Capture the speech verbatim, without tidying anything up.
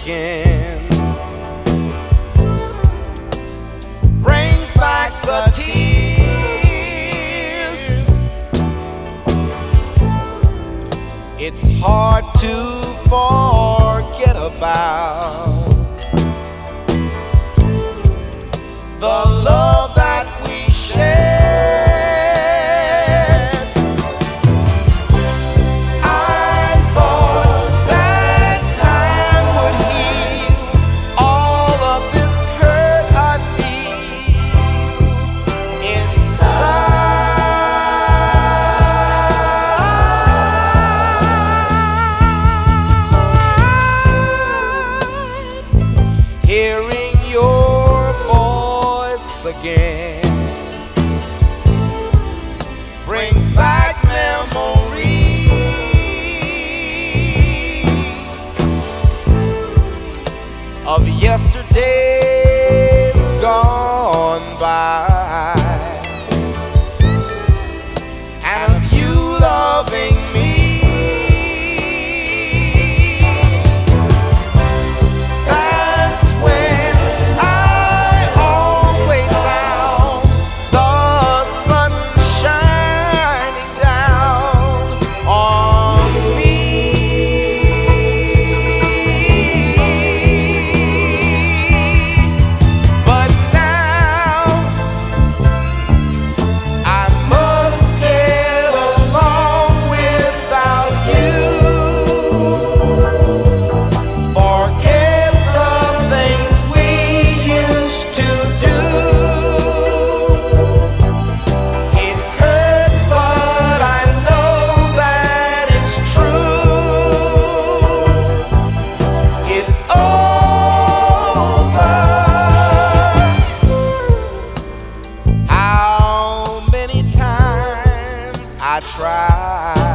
again. Brings back the tears. It's hard to forget about the love that we shared. I thought that time would heal all of this hurt I feel inside. Hearing your voice again brings back memories of yesterdays gone by, and of you loving me. That's when I always found the sun shining down on me. But now I must get along without you. Forget the things we used to do. It hurts, but I know that it's true. It's over. How many times I tried